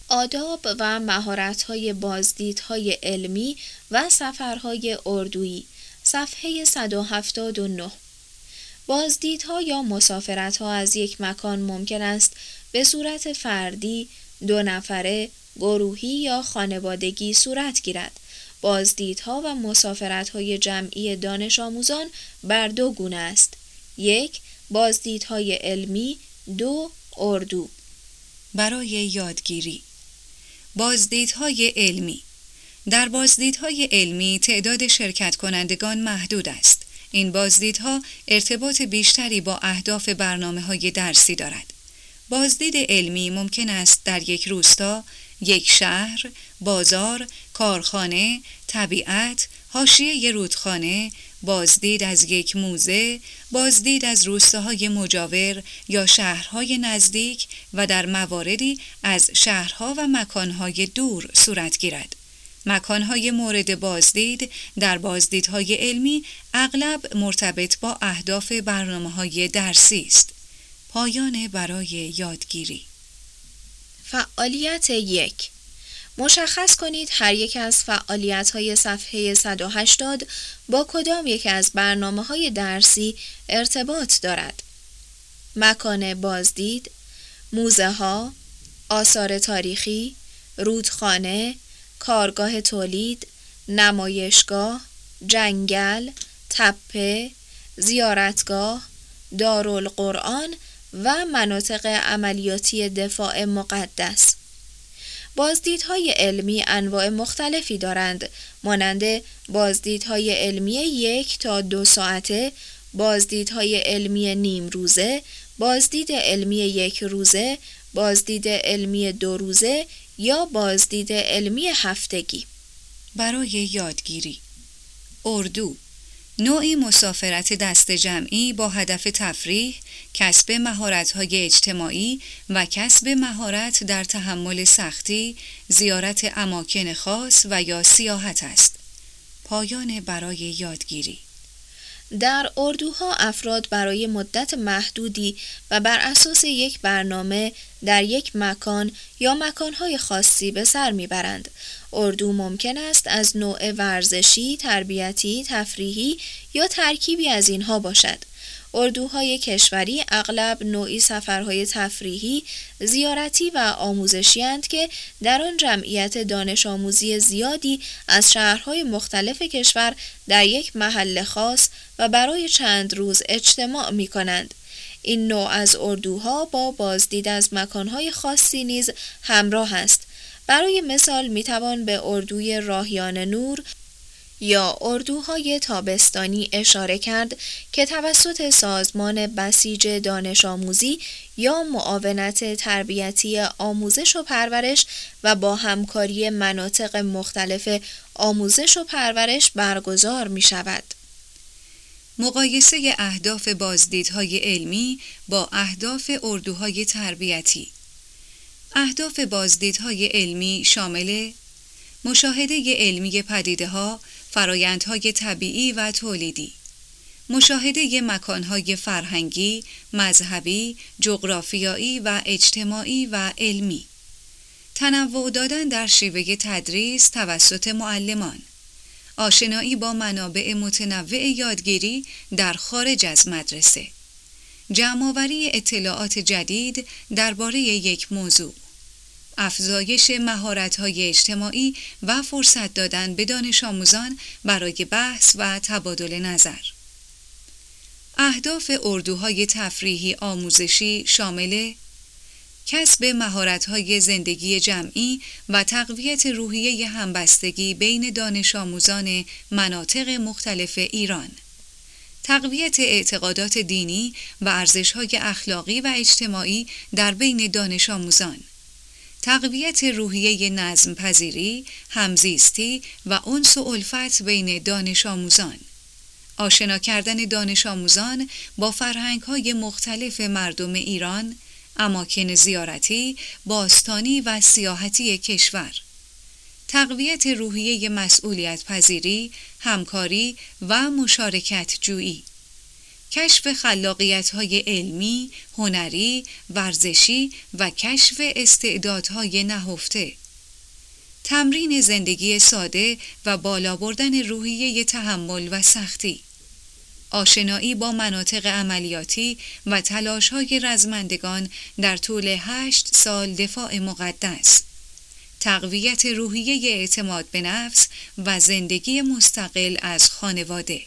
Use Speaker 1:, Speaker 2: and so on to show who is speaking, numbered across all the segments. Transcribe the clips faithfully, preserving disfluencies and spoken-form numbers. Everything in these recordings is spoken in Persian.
Speaker 1: آداب و مهارت‌های بازدیدهای علمی و سفرهای اردویی، صفحه صد و هفتاد و نه. بازدیدها یا مسافرت‌ها از یک مکان ممکن است به صورت فردی، دو نفره، گروهی یا خانوادگی صورت گیرد. بازدیدها و مسافرت‌های جمعی دانش آموزان بر دو گونه است: یک، بازدیدهای علمی، دو، اردو.
Speaker 2: برای یادگیری. بازدیدهای علمی. در بازدیدهای علمی تعداد شرکت کنندگان محدود است. این بازدیدها ارتباط بیشتری با اهداف برنامه‌های درسی دارد. بازدید علمی ممکن است در یک روستا، یک شهر، بازار، کارخانه، طبیعت، حاشیه رودخانه، بازدید از یک موزه، بازدید از روستاهای مجاور یا شهرهای نزدیک و در مواردی از شهرها و مکانهای دور صورت گیرد. مکانهای مورد بازدید در بازدیدهای علمی اغلب مرتبط با اهداف برنامه‌های درسی است. پایان برای یادگیری.
Speaker 1: فعالیت یک. مشخص کنید هر یک از فعالیت‌های صفحه صد و هشتاد با کدام یک از برنامه‌های درسی ارتباط دارد. مکان بازدید، موزه‌ها، آثار تاریخی، رودخانه، کارگاه تولید، نمایشگاه، جنگل، تپه، زیارتگاه، دارالقرآن و مناطق عملیاتی دفاع مقدس. بازدیدهای علمی انواع مختلفی دارند، مانند بازدیدهای علمی یک تا دو ساعته، بازدیدهای علمی نیم روزه، بازدید علمی یک روزه، بازدید علمی دو روزه یا بازدید علمی هفتگی.
Speaker 2: برای یادگیری. اردو، نوعی مسافرت دست جمعی با هدف تفریح، کسب مهارت‌های اجتماعی و کسب مهارت در تحمل سختی، زیارت اماکن خاص و یا سیاحت است. پایان برای یادگیری.
Speaker 1: در اردوها افراد برای مدت محدودی و بر اساس یک برنامه در یک مکان یا مکانهای خاصی به سر میبرند. اردو ممکن است از نوع ورزشی، تربیتی، تفریحی یا ترکیبی از اینها باشد. اردوهای کشوری اغلب نوعی سفرهای تفریحی، زیارتی و آموزشی اند که در آن جمعیت دانش آموزی زیادی از شهرهای مختلف کشور در یک محل خاص و برای چند روز اجتماع می کنند. این نوع از اردوها با بازدید از مکانهای خاصی نیز همراه است. برای مثال می توان به اردوی راهیان نور یا اردوهای تابستانی اشاره کرد که توسط سازمان بسیج دانش آموزی یا معاونت تربیتی آموزش و پرورش و با همکاری مناطق مختلف آموزش و پرورش برگزار می شود.
Speaker 2: مقایسه اهداف بازدیدهای علمی با اهداف اردوهای تربیتی. اهداف بازدیدهای علمی شامل مشاهده علمی پدیده‌ها، فرایندهای طبیعی و تولیدی، مشاهده مکانهای فرهنگی، مذهبی، جغرافیایی و اجتماعی و علمی، تنوع دادن در شیوه تدریس توسط معلمان، آشنایی با منابع متنوع یادگیری در خارج از مدرسه، جمع‌آوری اطلاعات جدید درباره یک موضوع، افزایش مهارت‌های اجتماعی و فرصت دادن به دانش آموزان برای بحث و تبادل نظر. اهداف اردوهای تفریحی آموزشی شامل کسب مهارت‌های زندگی جمعی و تقویت روحیه همبستگی بین دانش آموزان مناطق مختلف ایران، تقویت اعتقادات دینی و ارزش‌های اخلاقی و اجتماعی در بین دانش آموزان، تقویت روحیه نظم پذیری، همزیستی و انس و الفت بین دانش آموزان، آشنا کردن دانش آموزان با فرهنگ‌های مختلف مردم ایران، اماکن زیارتی، باستانی و سیاحتی کشور، تقویت روحیه مسئولیت پذیری، همکاری و مشارکت جویی، کشف خلاقیت‌های علمی، هنری، ورزشی و کشف استعدادهای نهفته. تمرین زندگی ساده و بالا بردن روحیه تحمل و سختی. آشنایی با مناطق عملیاتی و تلاش‌های رزمندگان در طول هشت سال دفاع مقدس. تقویت روحیه اعتماد به نفس و زندگی مستقل از خانواده.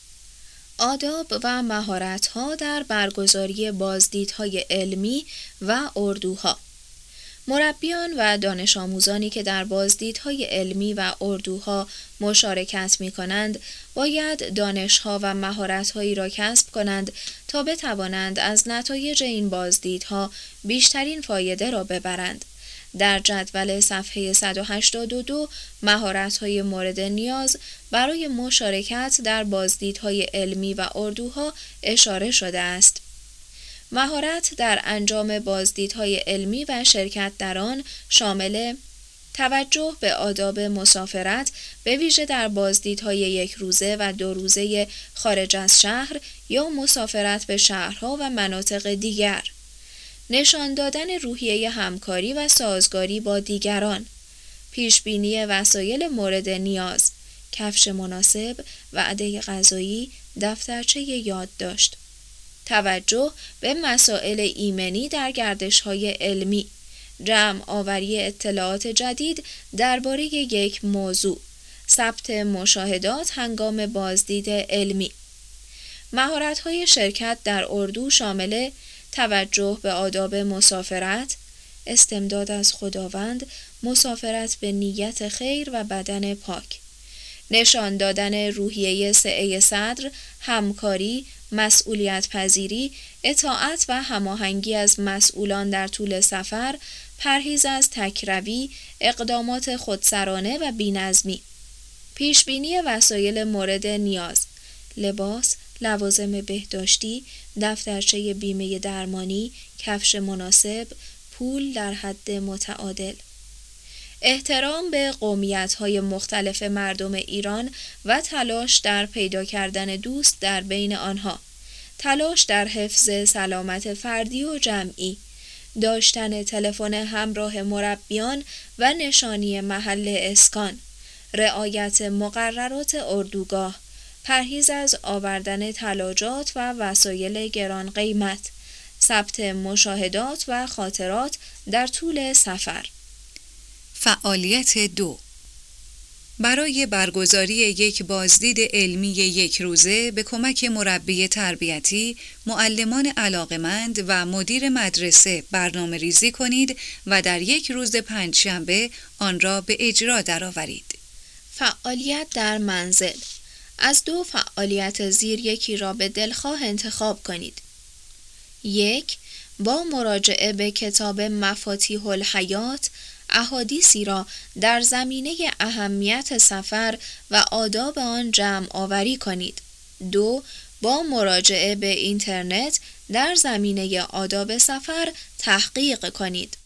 Speaker 1: آداب و مهارت‌ها در برگزاری بازدیدهای علمی و اردوها. مربیان و دانش آموزانی که در بازدیدهای علمی و اردوها مشارکت می کنند، باید دانش‌ها و مهارت‌هایی را کسب کنند تا بتوانند از نتایج این بازدیدها بیشترین فایده را ببرند. در جدول صفحه صد و هشتاد و دو مهارت‌های مورد نیاز برای مشارکت در بازدیدهای علمی و اردوها اشاره شده است. مهارت در انجام بازدیدهای علمی و شرکت در آن شامل توجه به آداب مسافرت، به ویژه در بازدیدهای یک روزه و دو روزه خارج از شهر یا مسافرت به شهرها و مناطق دیگر، نشان دادن روحیه همکاری و سازگاری با دیگران، پیشبینی وسایل مورد نیاز، کفش مناسب، وعده غذایی، دفترچه یادداشت، توجه به مسائل ایمنی در گردش‌های علمی، جمع آوری اطلاعات جدید درباره یک موضوع، ثبت مشاهدات هنگام بازدید علمی. مهارت‌های شرکت در اردو شامل توجه به آداب مسافرت، استمداد از خداوند، مسافرت به نیت خیر و بدن پاک، نشان دادن روحیه سعه صدر، همکاری، مسئولیت پذیری، اطاعت و هماهنگی از مسئولان در طول سفر، پرهیز از تکروی، اقدامات خودسرانه و بی‌نظمی، پیشبینی وسایل مورد نیاز، لباس، لوازم بهداشتی، دفترچه بیمه درمانی، کفش مناسب، پول در حد متعادل. احترام به قومیت‌های مختلف مردم ایران و تلاش در پیدا کردن دوست در بین آنها، تلاش در حفظ سلامت فردی و جمعی، داشتن تلفن همراه مربیان و نشانی محل اسکان، رعایت مقررات اردوگاه، پرهیز از آوردن تلاجات و وسایل گران قیمت، ثبت مشاهدات و خاطرات در طول سفر.
Speaker 2: فعالیت دو. برای برگزاری یک بازدید علمی یک روزه به کمک مربی تربیتی، معلمان علاقمند و مدیر مدرسه برنامه ریزی کنید و در یک روز پنجشنبه آن را به اجرا درآورید.
Speaker 1: فعالیت در منزل. از دو فعالیت زیر یکی را به دلخواه انتخاب کنید. یک، با مراجعه به کتاب مفاتیح الحیات، احادیثی را در زمینه اهمیت سفر و آداب آن جمع آوری کنید. دو، با مراجعه به اینترنت در زمینه آداب سفر تحقیق کنید.